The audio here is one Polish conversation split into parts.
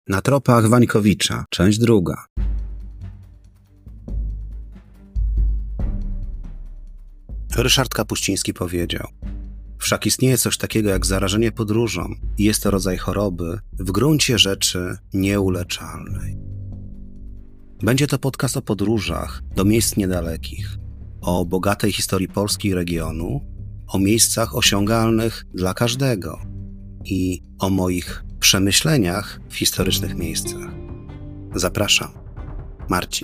Na tropach Wańkowicza, część druga. Ryszard Kapuściński powiedział: wszak istnieje coś takiego jak zarażenie podróżą i jest to rodzaj choroby w gruncie rzeczy nieuleczalnej. Będzie to podcast o podróżach do miejsc niedalekich, o bogatej historii Polski i regionu, o miejscach osiągalnych dla każdego i o moich przemyśleniach w historycznych miejscach. Zapraszam, Marcin.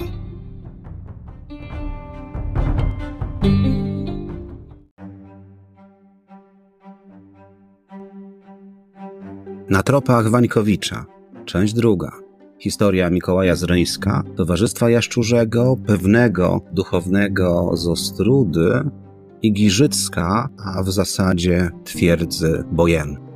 Na tropach Wańkowicza, część druga. Historia Mikołaja z Ryńska, Towarzystwa Jaszczurzego, pewnego duchownego z Ostródy i Giżycka, a w zasadzie twierdzy Bojennej.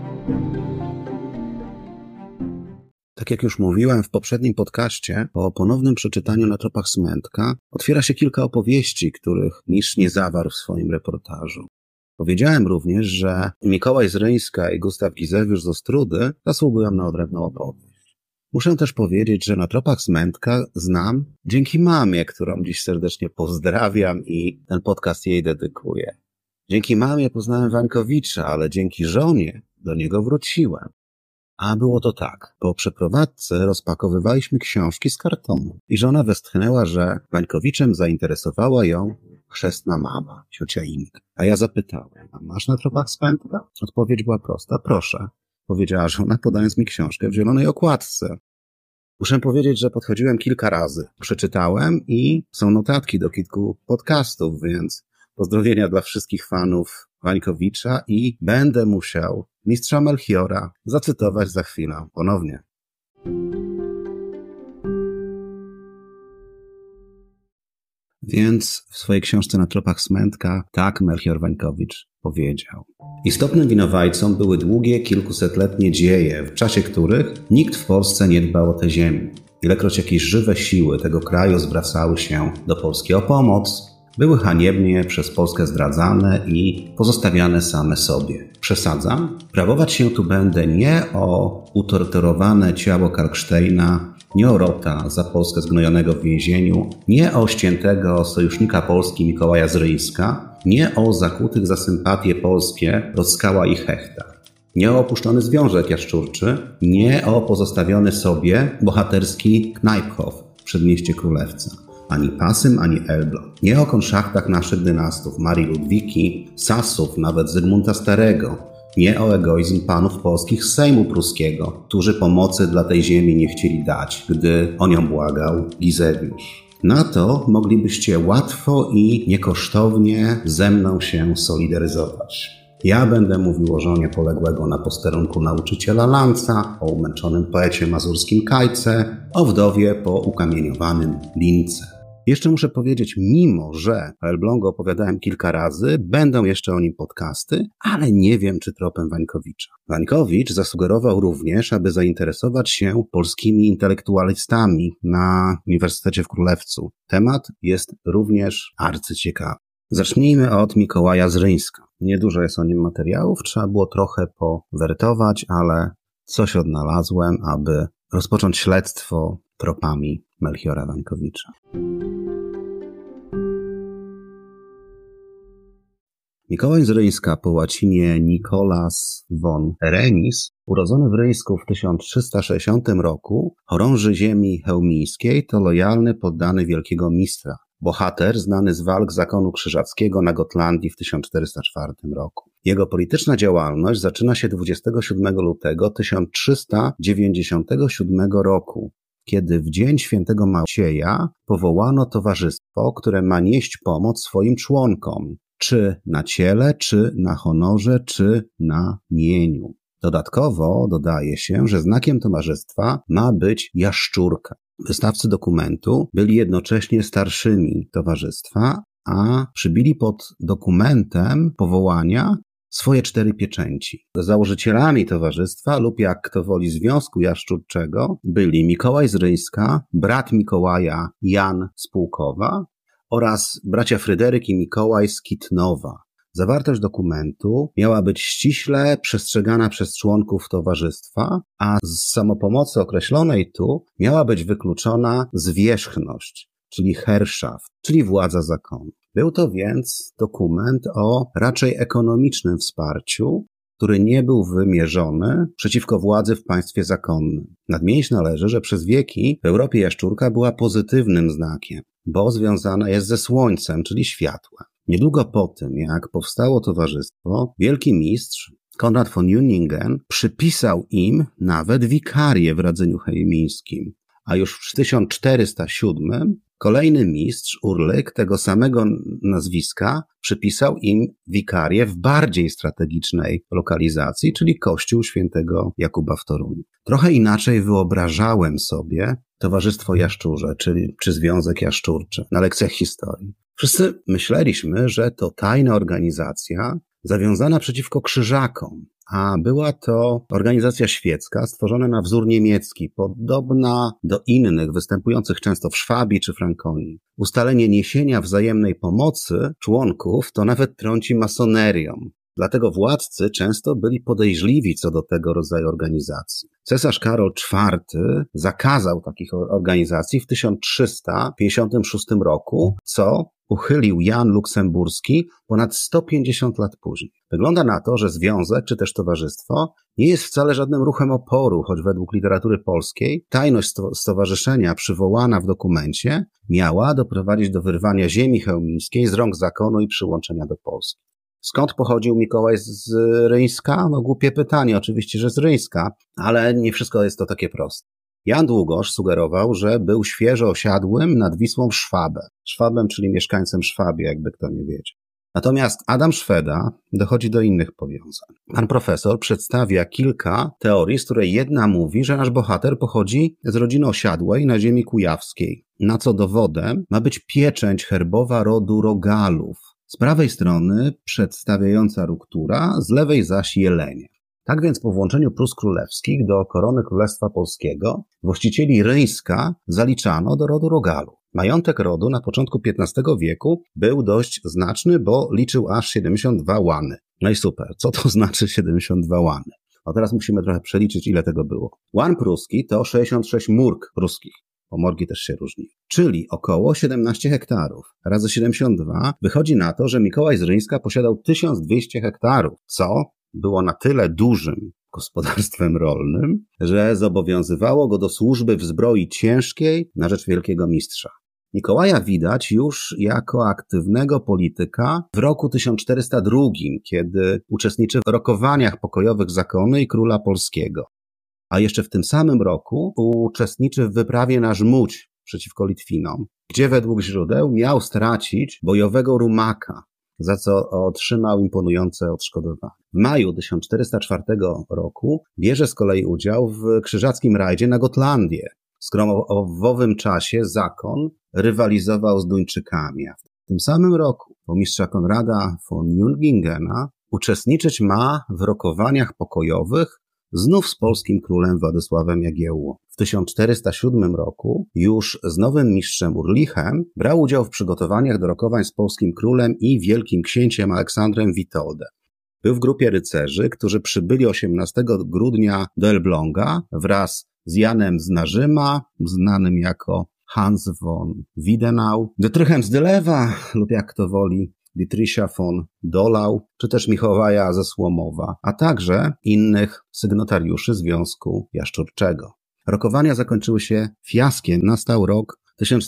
Tak jak już mówiłem w poprzednim podcaście, po ponownym przeczytaniu Na tropach Smętka otwiera się kilka opowieści, których Misz nie zawarł w swoim reportażu. Powiedziałem również, że Mikołaj z Ryńska i Gustaw Gizewiusz z Ostródy zasługują na odrębną opowieść. Muszę też powiedzieć, że Na tropach Smętka znam dzięki mamie, którą dziś serdecznie pozdrawiam i ten podcast jej dedykuję. Dzięki mamie poznałem Wańkowicza, ale dzięki żonie do niego wróciłem. A było to tak. Po przeprowadzce rozpakowywaliśmy książki z kartonu i żona westchnęła, że Wańkowiczem zainteresowała ją chrzestna mama, ciocia Inka. A ja zapytałem: a masz Na tropach Smętka? Odpowiedź była prosta: proszę, powiedziała żona, podając mi książkę w zielonej okładce. Muszę powiedzieć, że podchodziłem kilka razy. Przeczytałem i są notatki do kilku podcastów, więc pozdrowienia dla wszystkich fanów Wańkowicza i będę musiał mistrza Melchiora zacytować za chwilę ponownie. Więc w swojej książce Na tropach Smętka tak Melchior Wańkowicz powiedział: istotnym winowajcą były długie, kilkusetletnie dzieje, w czasie których nikt w Polsce nie dbał o tę ziemię. Ilekroć jakieś żywe siły tego kraju zwracały się do Polski o pomoc, były haniebnie przez Polskę zdradzane i pozostawiane same sobie. Przesadzam? Prawować się tu będę nie o utorturowane ciało Kalksteina, nie o Rota za Polskę zgnojonego w więzieniu, nie o ściętego sojusznika Polski Mikołaja z Ryńska, nie o zakutych za sympatie polskie Rockała i Hechta, nie o opuszczony Związek Jaszczurczy, nie o pozostawiony sobie bohaterski Knajphof w przedmieście Królewca. Ani Pasym, ani Elbląg. Nie o konszachtach naszych dynastów, Marii Ludwiki, Sasów, nawet Zygmunta Starego. Nie o egoizm panów polskich z Sejmu Pruskiego, którzy pomocy dla tej ziemi nie chcieli dać, gdy o nią błagał Gizewiusz. Na to moglibyście łatwo i niekosztownie ze mną się solidaryzować. Ja będę mówił o żonie poległego na posterunku nauczyciela Lanca, o umęczonym poecie mazurskim Kajce, o wdowie po ukamieniowanym Lince. Jeszcze muszę powiedzieć, mimo że o Elblągu opowiadałem kilka razy, będą jeszcze o nim podcasty, ale nie wiem, czy tropem Wańkowicza. Wańkowicz zasugerował również, aby zainteresować się polskimi intelektualistami na Uniwersytecie w Królewcu. Temat jest również arcyciekawy. Zacznijmy od Mikołaja z Ryńska. Niedużo jest o nim materiałów, trzeba było trochę powertować, ale coś odnalazłem, aby rozpocząć śledztwo tropami Melchiora Wańkowicza. Mikołaj z Ryńska, po łacinie Nicolas von Renis, urodzony w Ryńsku w 1360 roku, chorąży ziemi chełmińskiej, to lojalny poddany wielkiego mistrza. Bohater znany z walk zakonu krzyżackiego na Gotlandii w 1404 roku. Jego polityczna działalność zaczyna się 27 lutego 1397 roku, kiedy w dzień świętego Macieja powołano towarzystwo, które ma nieść pomoc swoim członkom, czy na ciele, czy na honorze, czy na mieniu. Dodatkowo dodaje się, że znakiem towarzystwa ma być jaszczurka. Wystawcy dokumentu byli jednocześnie starszymi towarzystwa, a przybili pod dokumentem powołania swoje 4 pieczęci. Założycielami towarzystwa lub jak kto woli Związku Jaszczurczego byli Mikołaj z Ryńska, brat Mikołaja Jan z Pułkowa oraz bracia Fryderyk i Mikołaj z Kitnowa. Zawartość dokumentu miała być ściśle przestrzegana przez członków towarzystwa, a z samopomocy określonej tu miała być wykluczona zwierzchność, czyli Herrschaft, czyli władza zakonu. Był to więc dokument o raczej ekonomicznym wsparciu, który nie był wymierzony przeciwko władzy w państwie zakonnym. Nadmienić należy, że przez wieki w Europie jaszczurka była pozytywnym znakiem, bo związana jest ze słońcem, czyli światłem. Niedługo po tym, jak powstało towarzystwo, wielki mistrz Konrad von Juningen przypisał im nawet wikarię w radzeniu chełmińskim, a już w 1407 kolejny mistrz Urlyk tego samego nazwiska przypisał im wikarię w bardziej strategicznej lokalizacji, czyli kościół świętego Jakuba w Toruniu. Trochę inaczej wyobrażałem sobie Towarzystwo Jaszczurze, czy Związek Jaszczurczy na lekcjach historii. Wszyscy myśleliśmy, że to tajna organizacja zawiązana przeciwko krzyżakom, a była to organizacja świecka stworzona na wzór niemiecki, podobna do innych występujących często w Szwabii czy Frankonii. Ustalenie niesienia wzajemnej pomocy członków to nawet trąci masonerią. Dlatego władcy często byli podejrzliwi co do tego rodzaju organizacji. Cesarz Karol IV zakazał takich organizacji w 1356 roku, co uchylił Jan Luksemburski ponad 150 lat później. Wygląda na to, że związek czy też towarzystwo nie jest wcale żadnym ruchem oporu, choć według literatury polskiej tajność stowarzyszenia przywołana w dokumencie miała doprowadzić do wyrwania ziemi chełmińskiej z rąk zakonu i przyłączenia do Polski. Skąd pochodził Mikołaj z Ryńska? No głupie pytanie, oczywiście, że z Ryńska, ale nie wszystko jest to takie proste. Jan Długosz sugerował, że był świeżo osiadłym nad Wisłą Szwabem, czyli mieszkańcem Szwabii, jakby kto nie wiedział. Natomiast Adam Szweda dochodzi do innych powiązań. Pan profesor przedstawia kilka teorii, z której jedna mówi, że nasz bohater pochodzi z rodziny osiadłej na ziemi kujawskiej, na co dowodem ma być pieczęć herbowa rodu Rogalów. Z prawej strony przedstawiająca Ruktura, z lewej zaś Jelenie. Tak więc po włączeniu Prus Królewskich do korony Królestwa Polskiego właścicieli Ryńska zaliczano do rodu Rogalów. Majątek rodu na początku XV wieku był dość znaczny, bo liczył aż 72 łany. No i super, co to znaczy 72 łany? A teraz musimy trochę przeliczyć, ile tego było. Łan pruski to 66 mórg pruskich. Bo morgi też się różni. Czyli około 17 hektarów. Razy 72 wychodzi na to, że Mikołaj z Ryńska posiadał 1200 hektarów, co było na tyle dużym gospodarstwem rolnym, że zobowiązywało go do służby w zbroi ciężkiej na rzecz wielkiego mistrza. Mikołaja widać już jako aktywnego polityka w roku 1402, kiedy uczestniczy w rokowaniach pokojowych zakonu i króla polskiego. A jeszcze w tym samym roku uczestniczy w wyprawie na Żmudź przeciwko Litwinom, gdzie według źródeł miał stracić bojowego rumaka, za co otrzymał imponujące odszkodowanie. W maju 1404 roku bierze z kolei udział w krzyżackim rajdzie na Gotlandię, z którą w owym czasie zakon rywalizował z Duńczykami. A w tym samym roku mistrza Konrada von Jungingena uczestniczyć ma w rokowaniach pokojowych znów z polskim królem Władysławem Jagiełłą. W 1407 roku już z nowym mistrzem Urlichem brał udział w przygotowaniach do rokowań z polskim królem i wielkim księciem Aleksandrem Witoldem. Był w grupie rycerzy, którzy przybyli 18 grudnia do Elbląga wraz z Janem z Narzyma, znanym jako Hans von Widenau, Dytrychem z Dylewa lub jak kto woli, Dietricha von Dolau, czy też Mikołaja ze Słomowa, a także innych sygnatariuszy Związku Jaszczurczego. Rokowania zakończyły się fiaskiem. Nastał rok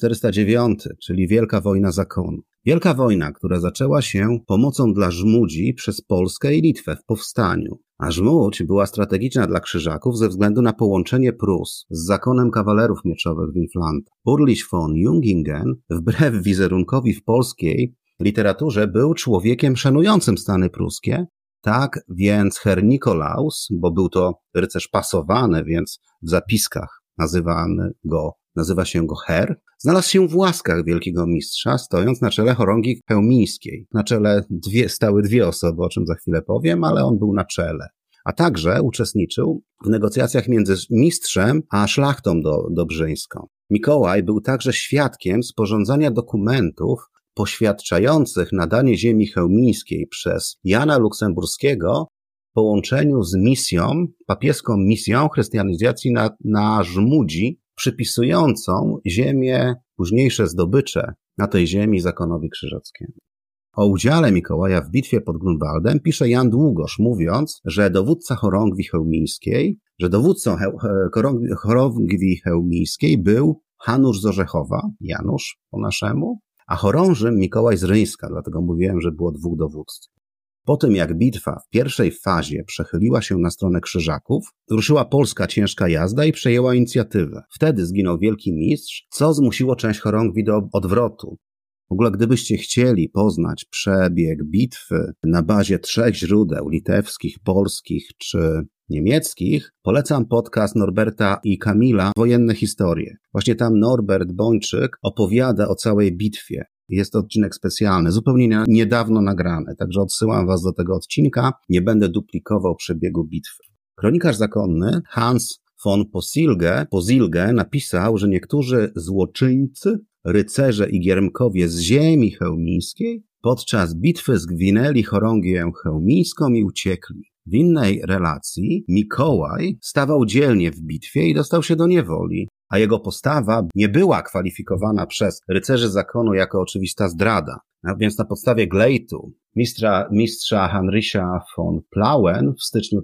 1409, czyli Wielka Wojna Zakonu. Wielka wojna, która zaczęła się pomocą dla Żmudzi przez Polskę i Litwę w powstaniu. A Żmudź była strategiczna dla Krzyżaków ze względu na połączenie Prus z zakonem kawalerów mieczowych Winflanta. Urlich von Jungingen, wbrew wizerunkowi w polskiej literaturze, był człowiekiem szanującym Stany pruskie. Tak więc Herr Nikolaus, bo był to rycerz pasowany, więc w zapiskach nazywa się go Herr, znalazł się w łaskach wielkiego mistrza, stojąc na czele chorągi chełmińskiej. Na czele stały dwie osoby, o czym za chwilę powiem, ale on był na czele. A także uczestniczył w negocjacjach między mistrzem a szlachtą dobrzyńską. Mikołaj był także świadkiem sporządzania dokumentów poświadczających nadanie ziemi chełmińskiej przez Jana Luksemburskiego w połączeniu z misją, papieską misją chrystianizacji na Żmudzi, przypisującą ziemię, późniejsze zdobycze na tej ziemi zakonowi krzyżackiemu. O udziale Mikołaja w bitwie pod Grunwaldem pisze Jan Długosz, mówiąc, że dowódcą chorągwi chełmińskiej był Hanusz z Orzechowa, Janusz po naszemu, a chorążym Mikołaj z Ryńska, dlatego mówiłem, że było 2 dowódców. Po tym jak bitwa w pierwszej fazie przechyliła się na stronę Krzyżaków, ruszyła polska ciężka jazda i przejęła inicjatywę. Wtedy zginął wielki mistrz, co zmusiło część chorągwi do odwrotu. W ogóle gdybyście chcieli poznać przebieg bitwy na bazie 3 źródeł litewskich, polskich czy niemieckich, polecam podcast Norberta i Kamila Wojenne historie. Właśnie tam Norbert Bończyk opowiada o całej bitwie. Jest to odcinek specjalny, zupełnie niedawno nagrany, także odsyłam was do tego odcinka, nie będę duplikował przebiegu bitwy. Kronikarz zakonny Hans von Posilge napisał, że niektórzy złoczyńcy, rycerze i giermkowie z ziemi chełmińskiej podczas bitwy zgwinęli chorągię chełmińską i uciekli. W innej relacji Mikołaj stawał dzielnie w bitwie i dostał się do niewoli, a jego postawa nie była kwalifikowana przez rycerzy zakonu jako oczywista zdrada. A więc na podstawie glejtu mistrza Heinricha von Plauen w styczniu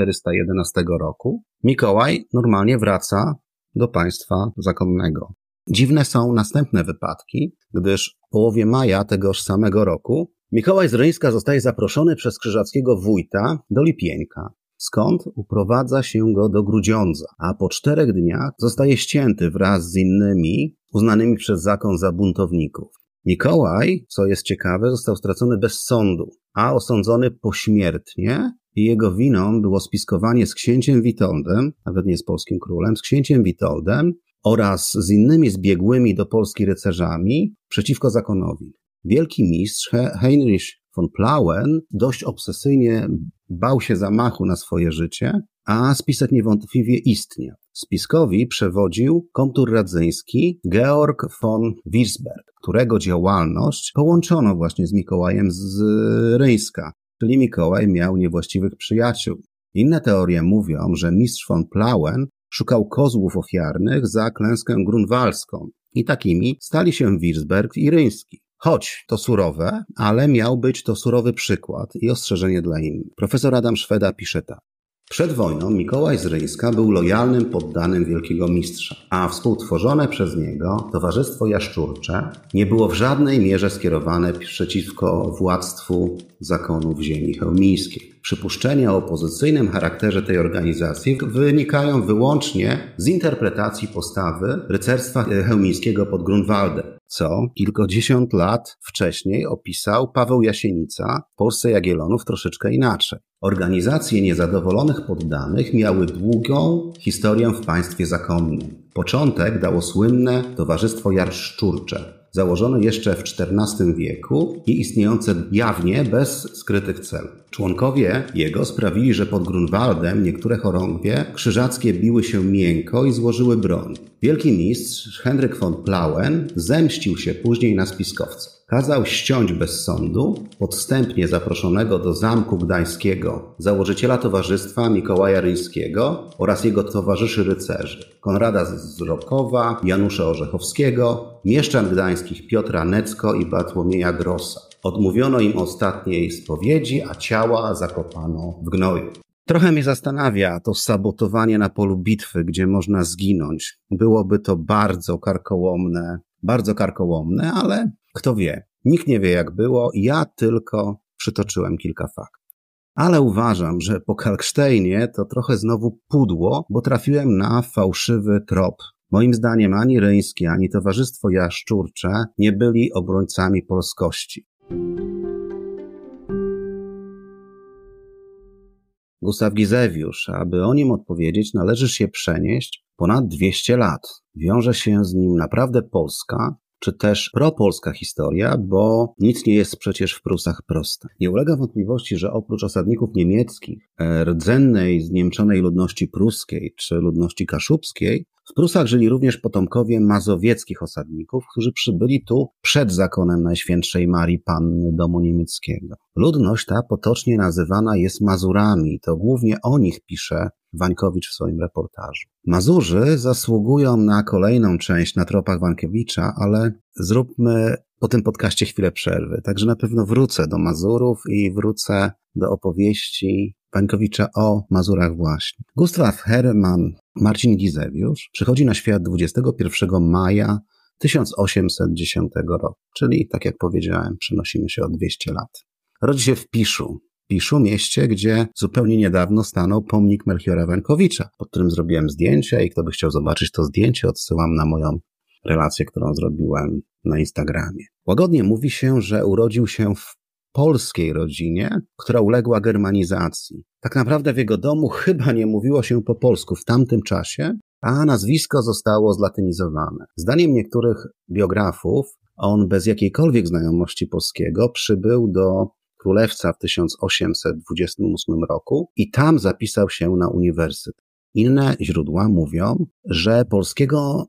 1411 roku Mikołaj normalnie wraca do państwa zakonnego. Dziwne są następne wypadki, gdyż w połowie maja tegoż samego roku Mikołaj z Ryńska zostaje zaproszony przez krzyżackiego wójta do Lipieńka, skąd uprowadza się go do Grudziądza, a po 4 dniach zostaje ścięty wraz z innymi uznanymi przez zakon za buntowników. Mikołaj, co jest ciekawe, został stracony bez sądu, a osądzony pośmiertnie i jego winą było spiskowanie z księciem Witoldem, nawet nie z polskim królem, z księciem Witoldem oraz z innymi zbiegłymi do Polski rycerzami przeciwko zakonowi. Wielki mistrz Heinrich von Plauen dość obsesyjnie bał się zamachu na swoje życie, a spisek niewątpliwie istniał. Spiskowi przewodził komtur radzyński Georg von Wirsberg, którego działalność połączono właśnie z Mikołajem z Ryńska, czyli Mikołaj miał niewłaściwych przyjaciół. Inne teorie mówią, że mistrz von Plauen szukał kozłów ofiarnych za klęskę grunwaldzką i takimi stali się Wirsberg i Ryński. Choć to surowe, ale miał być to surowy przykład i ostrzeżenie dla innych. Profesor Adam Szweda pisze tak. Przed wojną Mikołaj z Ryńska był lojalnym poddanym wielkiego mistrza, a współtworzone przez niego Towarzystwo Jaszczurcze nie było w żadnej mierze skierowane przeciwko władztwu zakonu w ziemi chełmińskiej. Przypuszczenia o opozycyjnym charakterze tej organizacji wynikają wyłącznie z interpretacji postawy rycerstwa chełmińskiego pod Grunwaldem, co kilkadziesiąt lat wcześniej opisał Paweł Jasienica w Polsce Jagiellonów troszeczkę inaczej. Organizacje niezadowolonych poddanych miały długą historię w państwie zakonnym. Początek dało słynne Towarzystwo Jaszczurcze, założone jeszcze w XIV wieku i istniejące jawnie bez skrytych celów. Członkowie jego sprawili, że pod Grunwaldem niektóre chorągwie krzyżackie biły się miękko i złożyły broń. Wielki mistrz Henryk von Plauen zemścił się później na spiskowcach. Kazał ściąć bez sądu podstępnie zaproszonego do Zamku Gdańskiego założyciela towarzystwa Mikołaja Ryńskiego oraz jego towarzyszy rycerzy Konrada z Rokowa, Janusza Orzechowskiego, mieszczan gdańskich Piotra Necko i Bartłomieja Grossa. Odmówiono im ostatniej spowiedzi, a ciała zakopano w gnoju. Trochę mnie zastanawia to sabotowanie na polu bitwy, gdzie można zginąć. Byłoby to bardzo karkołomne, ale kto wie. Nikt nie wie jak było, ja tylko przytoczyłem kilka faktów. Ale uważam, że po Kalksztejnie to trochę znowu pudło, bo trafiłem na fałszywy trop. Moim zdaniem ani Ryński, ani Towarzystwo Jaszczurcze nie byli obrońcami polskości. Gustaw Gizewiusz, aby o nim odpowiedzieć, należy się przenieść ponad 200 lat. Wiąże się z nim naprawdę polska, czy też propolska historia, bo nic nie jest przecież w Prusach proste. Nie ulega wątpliwości, że oprócz osadników niemieckich, rdzennej, zniemczonej ludności pruskiej czy ludności kaszubskiej, W Prusach żyli również potomkowie mazowieckich osadników, którzy przybyli tu przed zakonem Najświętszej Marii Panny domu niemieckiego. Ludność ta potocznie nazywana jest Mazurami, to głównie o nich pisze Wańkowicz w swoim reportażu. Mazurzy zasługują na kolejną część na tropach Wańkowicza, ale zróbmy po tym podcaście chwilę przerwy. Także na pewno wrócę do Mazurów i wrócę do opowieści Wańkowicza o Mazurach właśnie. Gustaw Hermann Marcin Gizewiusz przychodzi na świat 21 maja 1810 roku, czyli tak jak powiedziałem, przenosimy się o 200 lat. Rodzi się w Piszu, mieście, gdzie zupełnie niedawno stanął pomnik Melchiora Wańkowicza, pod którym zrobiłem zdjęcie i kto by chciał zobaczyć to zdjęcie, odsyłam na moją relację, którą zrobiłem na Instagramie. Łagodnie mówi się, że urodził się w polskiej rodzinie, która uległa germanizacji. Tak naprawdę w jego domu chyba nie mówiło się po polsku w tamtym czasie, a nazwisko zostało zlatynizowane. Zdaniem niektórych biografów on bez jakiejkolwiek znajomości polskiego przybył do Królewca w 1828 roku i tam zapisał się na uniwersytet. Inne źródła mówią, że polskiego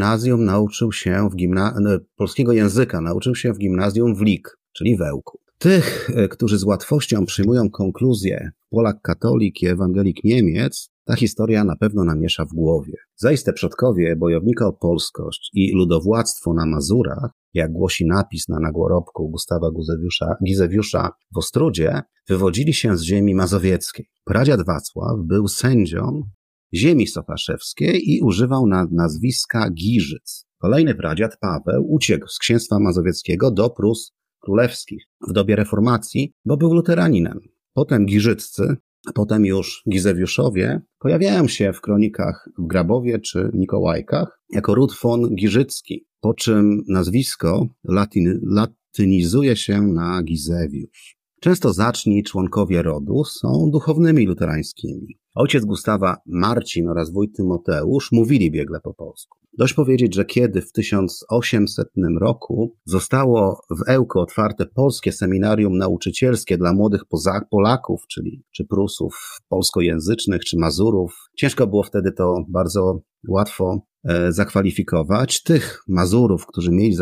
języka nauczył się w gimnazjum w Lik, czyli w Ełku. Tych, którzy z łatwością przyjmują konkluzję Polak katolik i ewangelik Niemiec, ta historia na pewno namiesza w głowie. Zaiste przodkowie bojownika o polskość i ludowładztwo na Mazurach, jak głosi napis na nagłorobku Gustawa Gizewiusza w Ostródzie, wywodzili się z ziemi mazowieckiej. Pradziad Wacław był sędzią ziemi sochaszewskiej i używał nazwiska Giżyc. Kolejny pradziad Paweł uciekł z księstwa mazowieckiego do Prus królewskich w dobie reformacji, bo był luteraninem. Potem Giżyccy, a potem już Gizewiuszowie pojawiają się w kronikach w Grabowie czy Mikołajkach jako ród von Giżycki, po czym nazwisko latynizuje się na Gizewiusz. Często zaczni członkowie rodu są duchownymi luterańskimi. Ojciec Gustawa Marcin oraz wuj Tymoteusz mówili biegle po polsku. Dość powiedzieć, że kiedy w 1800 roku zostało w Ełku otwarte polskie seminarium nauczycielskie dla młodych Polaków, czy Prusów polskojęzycznych, czy Mazurów, ciężko było wtedy to bardzo łatwo zakwalifikować. Tych Mazurów, którzy mieli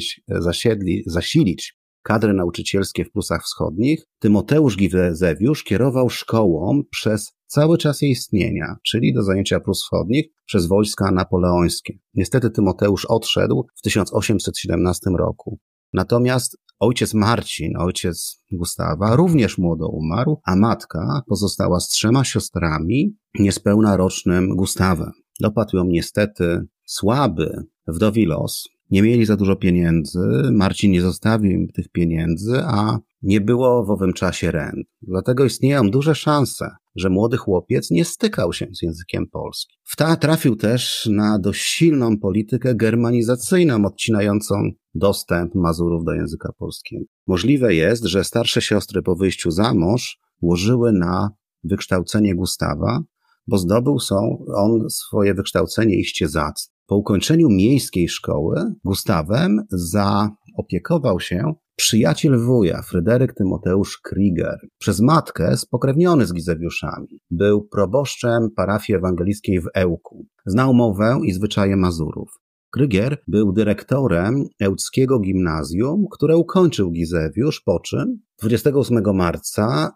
zasilić kadry nauczycielskie w Prusach Wschodnich, Tymoteusz Gizewiusz kierował szkołą przez cały czas jej istnienia, czyli do zajęcia Prus Wschodnich przez wojska napoleońskie. Niestety Tymoteusz odszedł w 1817 roku. Natomiast ojciec Marcin, ojciec Gustawa, również młodo umarł, a matka pozostała z 3 siostrami, niespełna rocznym Gustawem. Dopadł ją niestety słaby, wdowi los. Nie mieli za dużo pieniędzy, Marcin nie zostawił im tych pieniędzy, a nie było w owym czasie rent. Dlatego istnieją duże szanse, że młody chłopiec nie stykał się z językiem polskim. Trafił też na dość silną politykę germanizacyjną, odcinającą dostęp Mazurów do języka polskiego. Możliwe jest, że starsze siostry po wyjściu za mąż łożyły na wykształcenie Gustawa, bo zdobył on swoje wykształcenie iście zacne. Po ukończeniu miejskiej szkoły Gustawem zaopiekował się przyjaciel wuja, Fryderyk Tymoteusz Krieger, przez matkę spokrewniony z Gizewiuszami. Był proboszczem parafii ewangelickiej w Ełku. Znał mowę i zwyczaje Mazurów. Krieger był dyrektorem ełckiego gimnazjum, które ukończył Gizewiusz, po czym 28 marca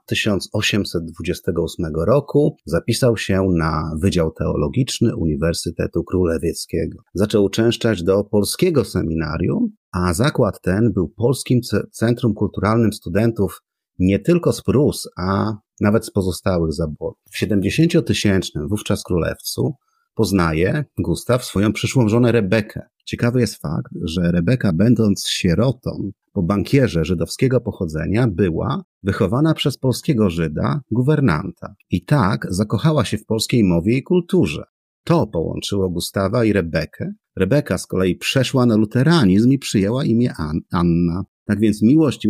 1828 roku zapisał się na Wydział Teologiczny Uniwersytetu Królewieckiego. Zaczął uczęszczać do polskiego seminarium, a zakład ten był polskim centrum kulturalnym studentów nie tylko z Prus, a nawet z pozostałych zaborów. W 70-tysięcznym wówczas królewcu poznaje Gustaw swoją przyszłą żonę Rebekę. Ciekawy jest fakt, że Rebeka, będąc sierotą po bankierze żydowskiego pochodzenia, była wychowana przez polskiego Żyda, guwernanta. I tak zakochała się w polskiej mowie i kulturze. To połączyło Gustawa i Rebekę. Rebeka z kolei przeszła na luteranizm i przyjęła imię Anna. Tak więc miłość i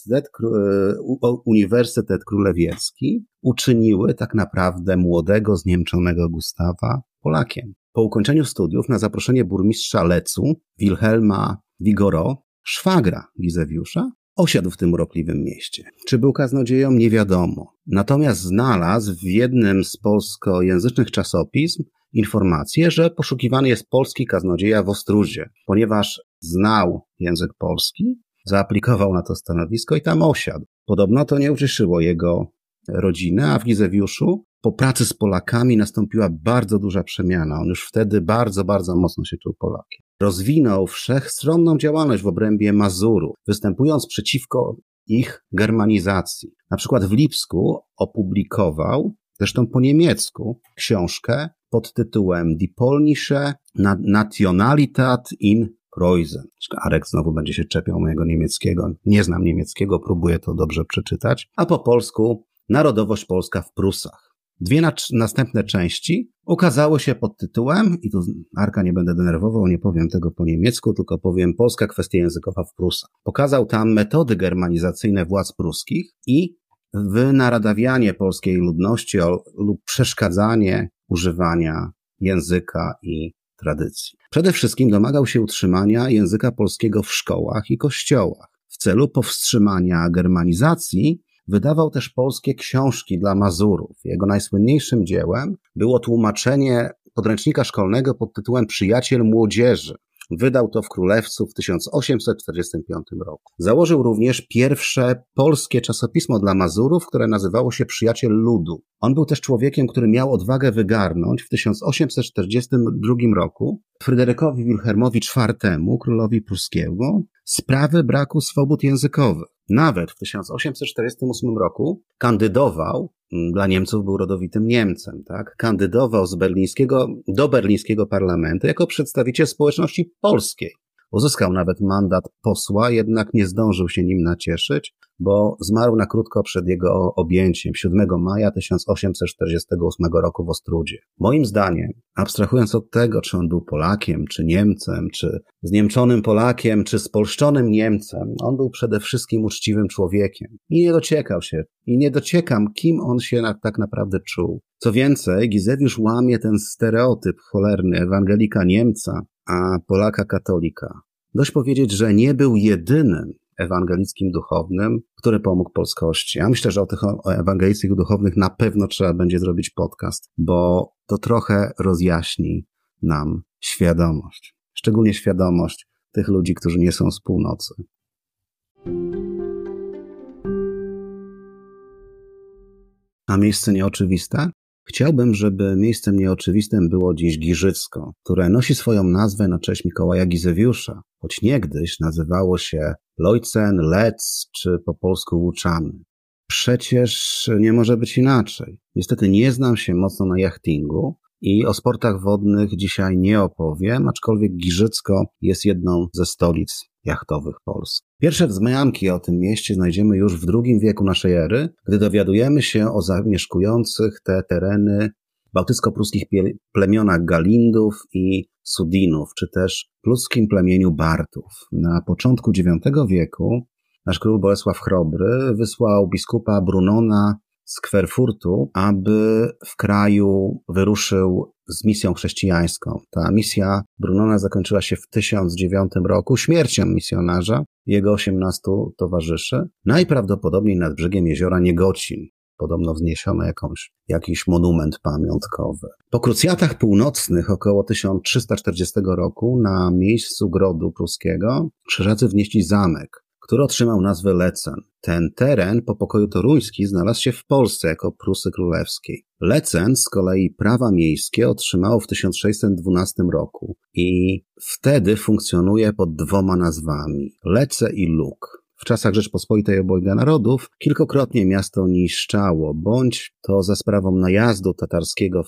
Uniwersytet Królewiecki uczyniły tak naprawdę młodego, zniemczonego Gustawa Polakiem. Po ukończeniu studiów na zaproszenie burmistrza Lecu, Wilhelma Wigoro, szwagra Gizewiusza, osiadł w tym urokliwym mieście. Czy był kaznodzieją? Nie wiadomo. Natomiast znalazł w jednym z polskojęzycznych czasopism informację, że poszukiwany jest polski kaznodzieja w Ostródzie. Ponieważ znał język polski, zaaplikował na to stanowisko i tam osiadł. Podobno to nie ucieszyło jego rodzinę, a w Gizewiuszu po pracy z Polakami nastąpiła bardzo duża przemiana. On już wtedy bardzo, bardzo mocno się czuł Polakiem. Rozwinął wszechstronną działalność w obrębie Mazurów, występując przeciwko ich germanizacji. Na przykład w Lipsku opublikował, zresztą po niemiecku, książkę pod tytułem Die polnische Nationalität in Preußen. Arek znowu będzie się czepiał mojego niemieckiego. Nie znam niemieckiego, próbuję to dobrze przeczytać. A po polsku Narodowość Polska w Prusach. Dwie następne części ukazały się pod tytułem, i tu Arka nie będę denerwował, nie powiem tego po niemiecku, tylko powiem Polska kwestia językowa w Prusach. Pokazał tam metody germanizacyjne władz pruskich i wynaradawianie polskiej ludności lub przeszkadzanie używania języka i tradycji. Przede wszystkim domagał się utrzymania języka polskiego w szkołach i kościołach. W celu powstrzymania germanizacji wydawał też polskie książki dla Mazurów. Jego najsłynniejszym dziełem było tłumaczenie podręcznika szkolnego pod tytułem Przyjaciel Młodzieży. Wydał to w Królewcu w 1845 roku. Założył również pierwsze polskie czasopismo dla Mazurów, które nazywało się Przyjaciel Ludu. On był też człowiekiem, który miał odwagę wygarnąć w 1842 roku Fryderykowi Wilhelmowi IV, królowi pruskiego, sprawy braku swobód językowych. Nawet w 1848 roku kandydował, dla Niemców był rodowitym Niemcem, tak? Kandydował do berlińskiego parlamentu jako przedstawiciel społeczności polskiej. Uzyskał nawet mandat posła, jednak nie zdążył się nim nacieszyć, bo zmarł na krótko przed jego objęciem 7 maja 1848 roku w Ostródzie. Moim zdaniem, abstrahując od tego, czy on był Polakiem, czy Niemcem, czy zniemczonym Polakiem, czy spolszczonym Niemcem, on był przede wszystkim uczciwym człowiekiem. I nie dociekam, kim on się tak naprawdę czuł. Co więcej, Gizewiusz łamie ten stereotyp cholerny ewangelika Niemca, a Polaka katolika. Dość powiedzieć, że nie był jedynym ewangelickim duchownym, który pomógł polskości. Ja myślę, że o tych ewangelickich duchownych na pewno trzeba będzie zrobić podcast, bo to trochę rozjaśni nam świadomość. Szczególnie świadomość tych ludzi, którzy nie są z północy. A miejsce nieoczywiste? Chciałbym, żeby miejscem nieoczywistym było dziś Giżycko, które nosi swoją nazwę na cześć Mikołaja Gizewiusza, choć niegdyś nazywało się Lojcen, Lec czy po polsku Łuczany. Przecież nie może być inaczej. Niestety nie znam się mocno na jachtingu i o sportach wodnych dzisiaj nie opowiem, aczkolwiek Giżycko jest jedną ze stolic jachtowych Polski. Pierwsze wzmianki o tym mieście znajdziemy już w II wieku naszej ery, gdy dowiadujemy się o zamieszkujących te tereny bałtycko-pruskich plemionach Galindów i Sudinów, czy też pruskim plemieniu Bartów. Na początku IX wieku nasz król Bolesław Chrobry wysłał biskupa Brunona z Kwerfurtu, aby w kraju wyruszył z misją chrześcijańską. Ta misja Brunona zakończyła się w 1009 roku śmiercią misjonarza i jego 18 towarzyszy, najprawdopodobniej nad brzegiem jeziora Niegocin. Podobno wzniesiono jakiś monument pamiątkowy. Po krucjatach północnych około 1340 roku na miejscu grodu pruskiego krzyżacy wnieśli zamek, który otrzymał nazwę Lecen. Ten teren po pokoju toruńskim znalazł się w Polsce jako Prusy Królewskiej. Lecen z kolei prawa miejskie otrzymało w 1612 roku i wtedy funkcjonuje pod dwoma nazwami – Lece i Luk. W czasach Rzeczpospolitej obojga narodów kilkokrotnie miasto niszczało, bądź to za sprawą najazdu tatarskiego w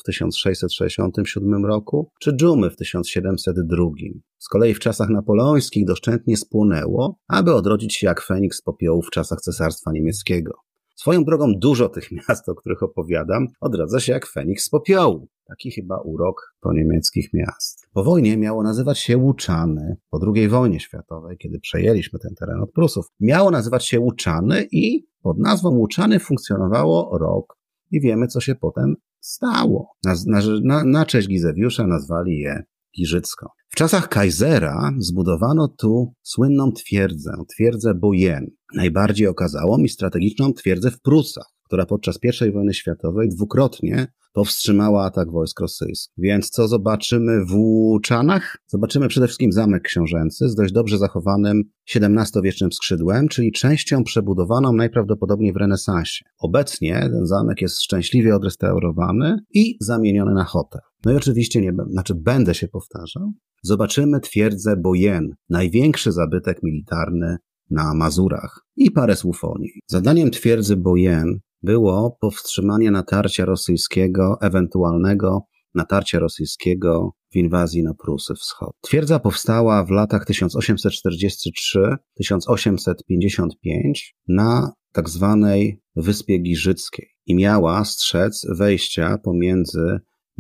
1667 roku, czy dżumy w 1702. Z kolei w czasach napoleońskich doszczętnie spłonęło, aby odrodzić się jak Feniks z popiołu w czasach Cesarstwa Niemieckiego. Swoją drogą dużo tych miast, o których opowiadam, odradza się jak Feniks z popiołu. Taki chyba urok po niemieckich miast. Po wojnie miało nazywać się Łuczany. Po II wojnie światowej, kiedy przejęliśmy ten teren od Prusów, miało nazywać się Łuczany i pod nazwą Łuczany funkcjonowało rok. I wiemy, co się potem stało. Na cześć Gizewiusza nazwali je Giżycko. W czasach Kaisera zbudowano tu słynną twierdzę Bojen. Najbardziej okazałą i strategiczną twierdzę w Prusach, która podczas I wojny światowej dwukrotnie powstrzymała atak wojsk rosyjskich. Więc co zobaczymy w Łuczanach? Zobaczymy przede wszystkim zamek książęcy z dość dobrze zachowanym XVII-wiecznym skrzydłem, czyli częścią przebudowaną najprawdopodobniej w renesansie. Obecnie ten zamek jest szczęśliwie odrestaurowany i zamieniony na hotel. No i oczywiście będę się powtarzał. Zobaczymy twierdzę Bojen, największy zabytek militarny na Mazurach i parę słów o niej. Zadaniem twierdzy Bojen było powstrzymanie ewentualnego natarcia rosyjskiego w inwazji na Prusy Wschód. Twierdza powstała w latach 1843-1855 na tak zwanej Wyspie Giżyckiej i miała strzec wejścia pomiędzy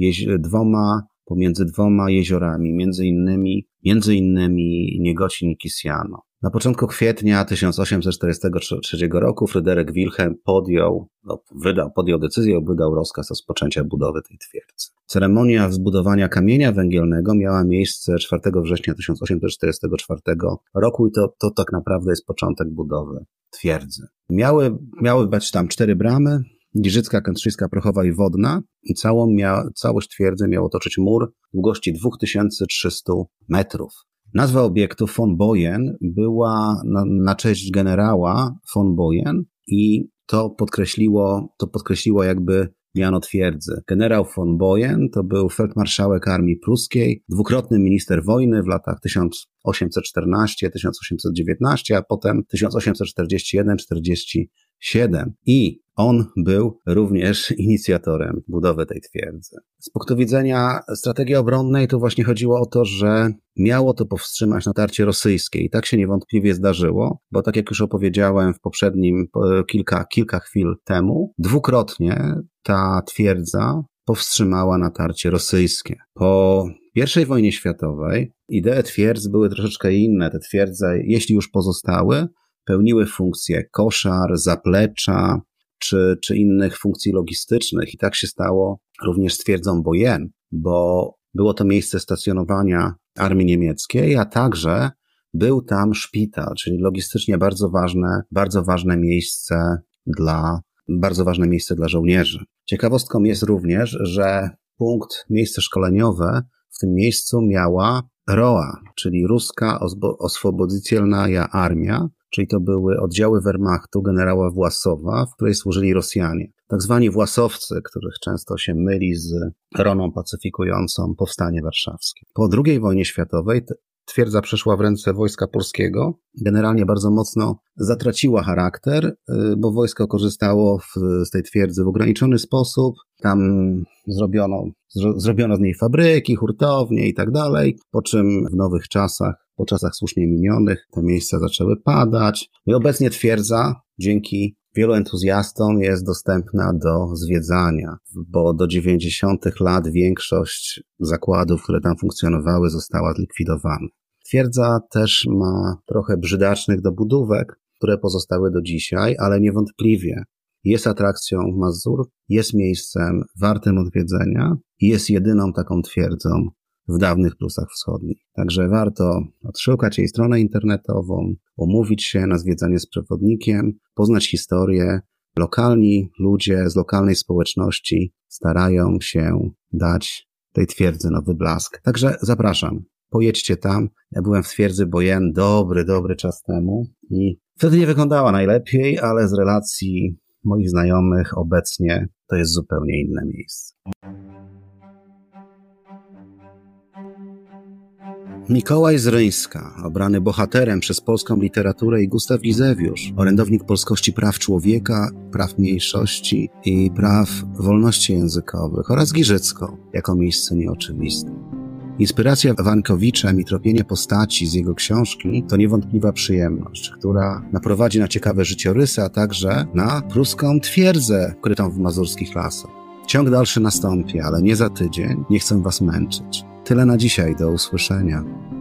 dwoma jeziorami, między innymi Niegocin i Kisjano. Na początku kwietnia 1843 roku Fryderyk Wilhelm podjął decyzję, wydał rozkaz rozpoczęcia budowy tej twierdzy. Ceremonia zbudowania kamienia węgielnego miała miejsce 4 września 1844 roku i to tak naprawdę jest początek budowy twierdzy. Miały być tam 4 bramy, Giżycka, Kętrzyńska, Prochowa i Wodna i całość twierdzy miał otoczyć mur długości 2300 metrów. Nazwa obiektu von Bojen była na cześć generała von Bojen i to podkreśliło jakby miano twierdzy. Generał von Bojen to był feldmarszałek armii pruskiej, dwukrotny minister wojny w latach 1814-1819, a potem 1841-47 i on był również inicjatorem budowy tej twierdzy. Z punktu widzenia strategii obronnej to właśnie chodziło o to, że miało to powstrzymać natarcie rosyjskie i tak się niewątpliwie zdarzyło, bo tak jak już opowiedziałem w poprzednim kilka chwil temu, dwukrotnie ta twierdza powstrzymała natarcie rosyjskie. Po I wojnie światowej idee twierdz były troszeczkę inne. Te twierdze, jeśli już pozostały, pełniły funkcje koszar, zaplecza, czy innych funkcji logistycznych. I tak się stało również z twierdzą Bojen, bo było to miejsce stacjonowania armii niemieckiej, a także był tam szpital, czyli logistycznie bardzo ważne miejsce dla żołnierzy. Ciekawostką jest również, że miejsce szkoleniowe w tym miejscu miała ROA, czyli Ruska Oswobodzicielnaja Armia, czyli to były oddziały Wehrmachtu generała Własowa, w której służyli Rosjanie. Tak zwani Własowcy, których często się myli z Roną pacyfikującą powstanie warszawskie. Po II wojnie światowej twierdza przeszła w ręce wojska polskiego. Generalnie bardzo mocno zatraciła charakter, bo wojsko korzystało z tej twierdzy w ograniczony sposób. Tam zrobiono z niej fabryki, hurtownie i tak dalej, po czym w nowych czasach, po czasach słusznie minionych, te miejsca zaczęły padać. I obecnie twierdza, dzięki wielu entuzjastom, jest dostępna do zwiedzania, bo do 90. lat większość zakładów, które tam funkcjonowały, została zlikwidowana. Twierdza też ma trochę brzydacznych dobudówek, które pozostały do dzisiaj, ale niewątpliwie jest atrakcją Mazur, jest miejscem wartym odwiedzenia i jest jedyną taką twierdzą w dawnych Prusach Wschodnich. Także warto odszukać jej stronę internetową, umówić się na zwiedzanie z przewodnikiem, poznać historię. Lokalni ludzie z lokalnej społeczności starają się dać tej twierdzy nowy blask. Także zapraszam, pojedźcie tam. Ja byłem w twierdzy Bojen dobry czas temu i wtedy nie wyglądała najlepiej, ale z relacji moich znajomych obecnie to jest zupełnie inne miejsce. Mikołaj z Ryńska, obrany bohaterem przez polską literaturę, i Gustaw Gizewiusz, orędownik polskości praw człowieka, praw mniejszości i praw wolności językowych, oraz Giżycko jako miejsce nieoczywiste. Inspiracja Wankowiczem i tropienie postaci z jego książki to niewątpliwa przyjemność, która naprowadzi na ciekawe życiorysy, a także na pruską twierdzę ukrytą w mazurskich lasach. Ciąg dalszy nastąpi, ale nie za tydzień. Nie chcę was męczyć. Tyle na dzisiaj. Do usłyszenia.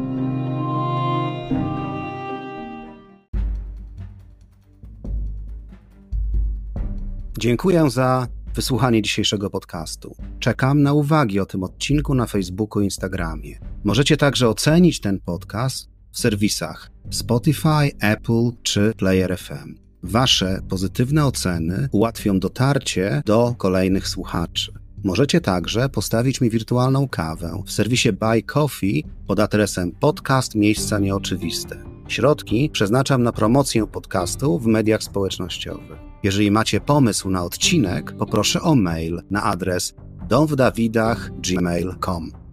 Dziękuję za wysłuchanie dzisiejszego podcastu. Czekam na uwagi o tym odcinku na Facebooku i Instagramie. Możecie także ocenić ten podcast w serwisach Spotify, Apple czy Player FM. Wasze pozytywne oceny ułatwią dotarcie do kolejnych słuchaczy. Możecie także postawić mi wirtualną kawę w serwisie Buy Coffee pod adresem podcast Miejsca Nieoczywiste. Środki przeznaczam na promocję podcastu w mediach społecznościowych. Jeżeli macie pomysł na odcinek, poproszę o mail na adres domwdawidach@gmail.com.